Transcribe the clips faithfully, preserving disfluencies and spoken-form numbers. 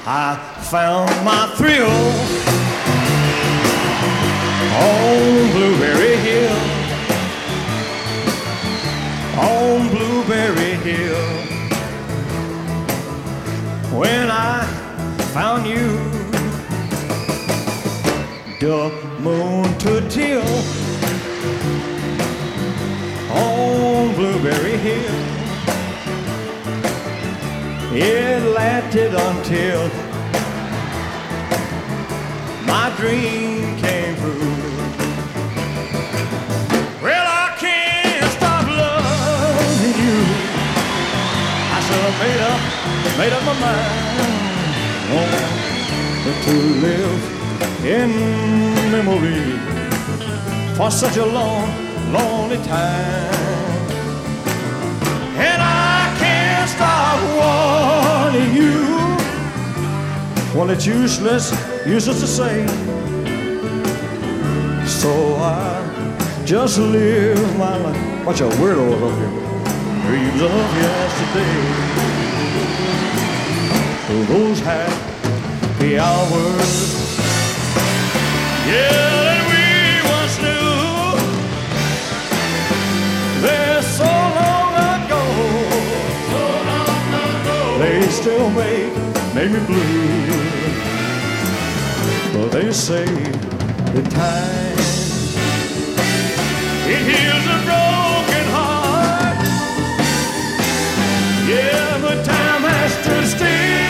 I found my thrill on Blueberry Hill, on Blueberry Hill. When I found you, the moon to till on Blueberry Hill. It lasted until my dream came true. Well, I can't stop loving you. I should have made up, made up my mind oh, to live in memory for such a long, lonely time. And I can't stop wanting you. Well, it's useless, useless to say. So I just live my life. Watch out, weirdos up here. Dreams of yesterday. Those happy hours. Yeah, that we once knew. They're so long ago. So long ago. They still make, make me blue. But they say the time it heals a broken heart. Yeah, but time has stood still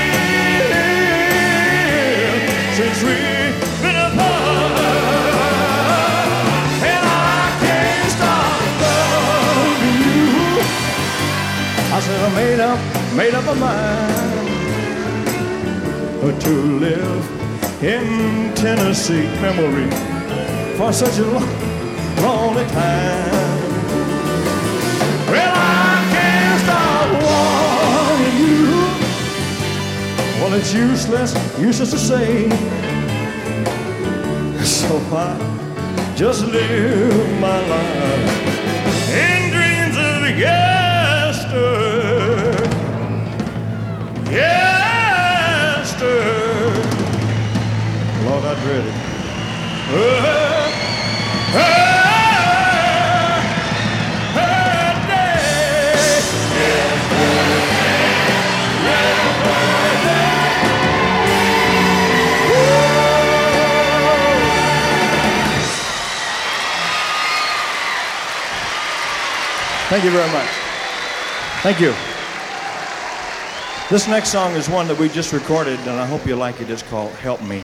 since we've been apart. And I can't stop loving you. I said I made up, made up my mind to live in Tennessee memory for such a long, lonely time. Well, I can't stop wanting you. Well, it's useless, useless to say. So I just live my life in dreams of yesterday. Yesterday. Lord, I dread it. Uh, uh, uh, day. Thank you very much. Thank you. This next song is one that we just recorded, and I hope you like it. It's called Help Me.